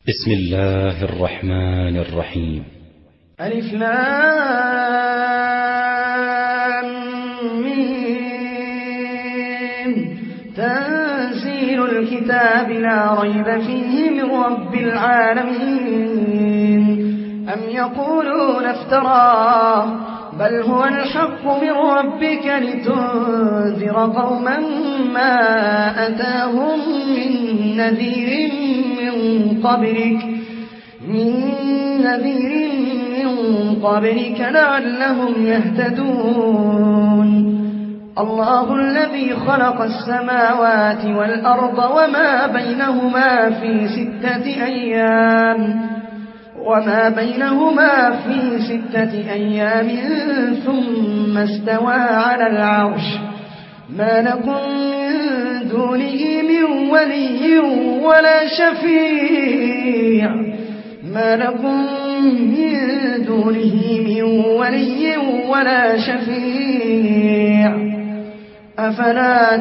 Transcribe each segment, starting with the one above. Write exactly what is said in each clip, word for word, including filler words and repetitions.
بسم الله الرحمن الرحيم. ألف لام ميم. تنزيل الكتاب لا ريب فيه من رب العالمين. أم يقولون افتراه بل هو الحق من ربك لتنذر قوما ما أتاهم من نذير من قبلك من نذير من قبلك لعلهم يهتدون. الله الذي خلق السماوات والأرض وما بينهما في ستة أيام وما بينهما في ستة أيام ثم استوى على العرش. ما لكم من دونه من ولي ولا شفيع ما لكم من دونه من ولي ولا شفيع أفلا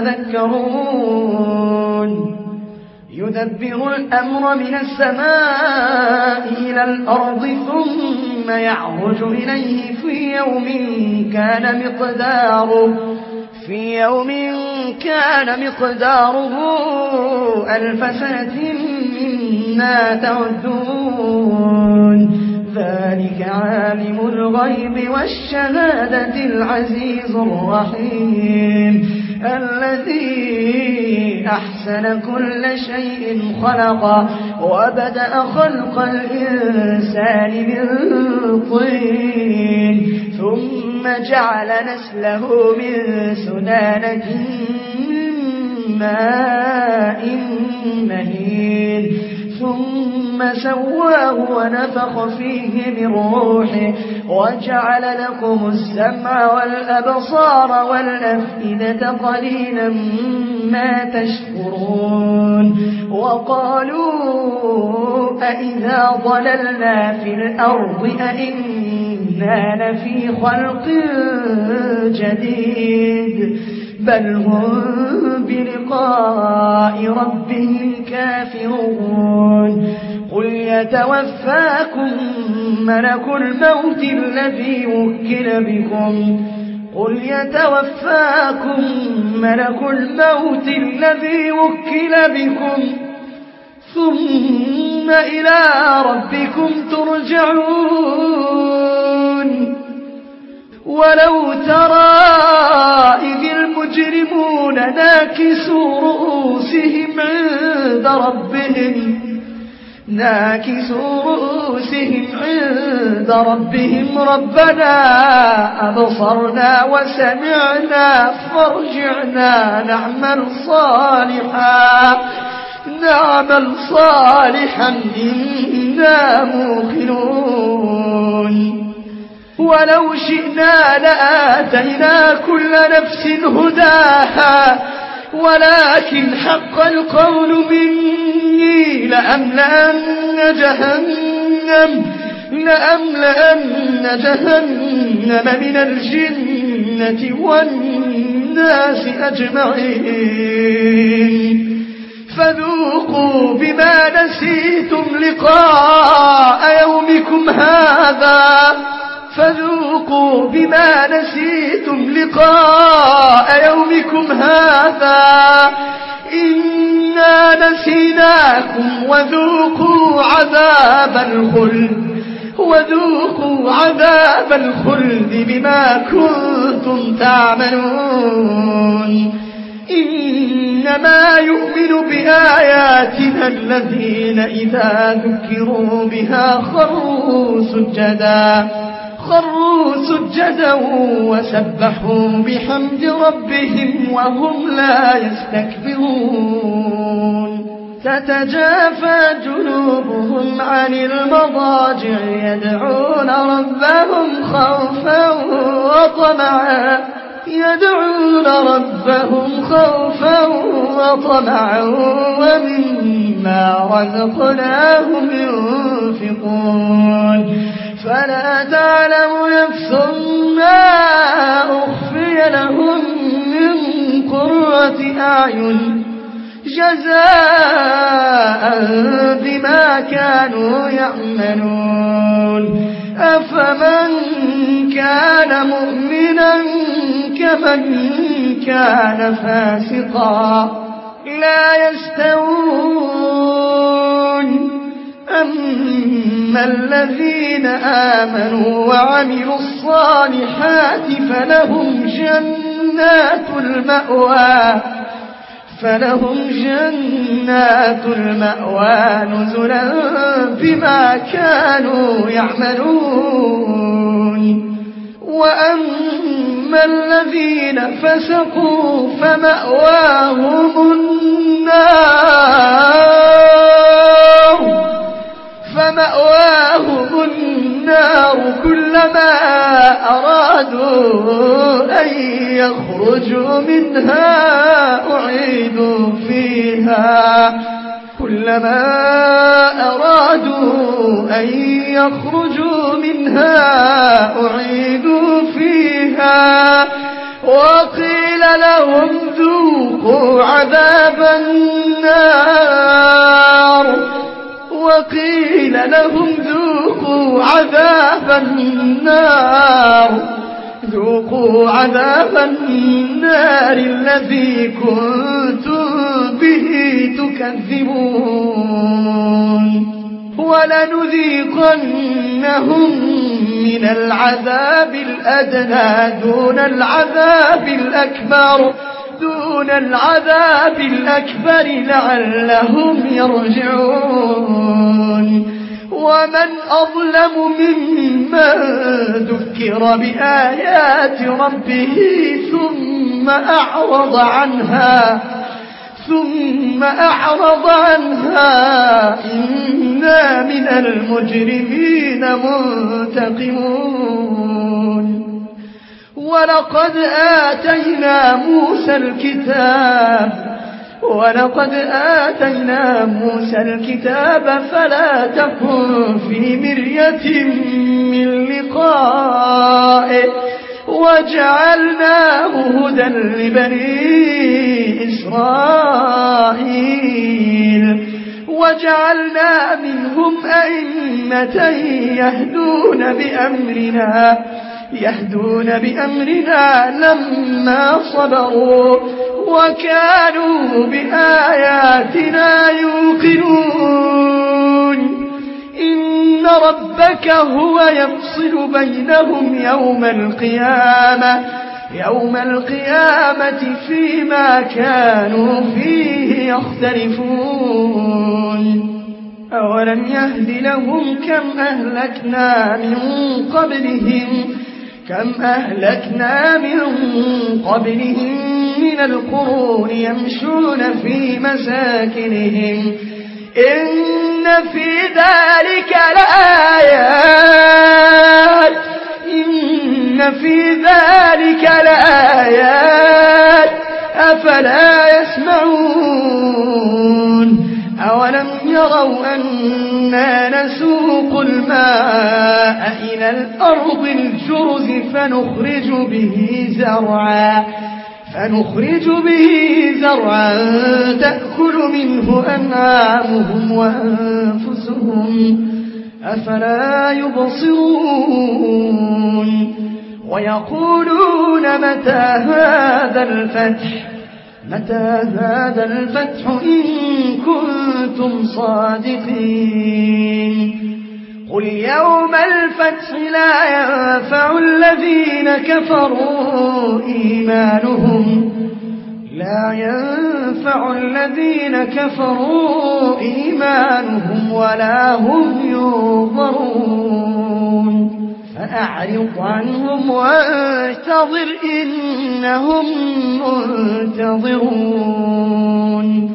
تتذكرون. يدبر الأمر من السماء إلى الأرض ثم يعرج إليه في يوم كان مقداره في يوم كان مقداره ألف سنة مما تعدون. ذلك عالم الغيب والشهادة العزيز الرحيم الذي أحسن كل شيء خلق وبدأ خلق الإنسان من طين ثم جعل نسله من سلالة من ماء مهين ثم سواه ونفخ فيه من روحه وجعل لكم السمع والأبصار والأفئدة قليلا ما تشكرون. وقالوا أئذا ضللنا في الأرض أئنا لفي خلق جديد بل هم بلقاء ربهم كافرون. قل يتوفاكم ملك الموت الذي وكل بكم قل يتوفاكم ملك الموت الذي وكل بكم ثم إلى ربكم ترجعون. ولو ترى إذ المجرمون ناكسوا رؤوسهم عند ربهم ناكسوا رؤوسهم عند ربهم ربنا أبصرنا وسمعنا فارجعنا نعمل صالحا نعمل صالحا إنا موقنون. ولو شئنا لآتينا كل نفس هداها ولكن حق القول مني لأملأن جهنم لأملأن جهنم من الجنة والناس أجمعين. فذوقوا بما نسيتم لقاء يومكم هذا فذوقوا بما نسيتم لقاء يومكم هذا إنا نسيناكم وذوقوا عذاب الخلد وذوقوا عذاب الخلد بما كنتم تعملون. إنما يؤمن بآياتنا الذين إذا ذكروا بها خروا سجدا خروا سجدا وسبحوا بحمد ربهم وهم لا يستكبرون. تتجافى جنوبهم عن المضاجع يدعون ربهم خوفا وطمعا يدعون ربهم خوفا وطمعا ومما رزقناهم ينفقون. فلا تعلم نفس ما أخفي لهم من قرة أعين جزاء بما كانوا يعملون أفمن كان مؤمنا كمن كان فاسقا لا يستوون أما الذين آمنوا وعملوا الصالحات فلهم جنات المأوى فلهم جنات المأوى نزلا بما كانوا يعملون وأما الذين فسقوا فمأواهم النار فمأواهم النار كلما أرادوا أن يخرجوا منها أعيدوا فيها كلما أرادوا أن يخرجوا منها أعيدوا فيها وقيل لهم ذوقوا عذاب النار وقيل لهم ذوقوا عذاب النار ذوقوا عذاب النار الذي كنتم به تكذبون ولنذيقنهم من العذاب الأدنى دون العذاب الأكبر دون العذاب الأكبر لعلهم يرجعون ومن أظلم ممن ذكر بآيات ربه ثم أعرض عنها ثم أعرض عنها إنا من المجرمين منتقمون ولقد آتينا موسى الكتاب ولقد آتينا موسى الكتاب فلا تكن في مرية من لقائه وجعلناه هدى لبني إسرائيل وجعلنا منهم أئمة يهدون بأمرنا يهدون بأمرنا لما صبروا وكانوا بآياتنا يوقنون إن ربك هو يفصل بينهم يوم القيامة يوم القيامة فيما كانوا فيه يختلفون أولم يهد لهم كم أهلكنا من قبلهم كم أهلكنا من قبلهم من القرون يمشون في مساكنهم إن في ذلك لآيات إن في ذلك لآيات أفلا يسمعون أولم يروا أنا نسوق الماء إلى الأرض الجرز فنخرج به زرعا فنخرج به زرعا تأكل منه أنعامهم وأنفسهم أفلا يبصرون ويقولون متى هذا الفتح متى هذا الفتح إن كنتم صادقين قل يوم الفتح لا ينفع الذين كفروا إيمانهم لا ينفع الذين كفروا إيمانهم ولا هم ينظرون فأعرض عنهم وانتظر إنهم منتظرون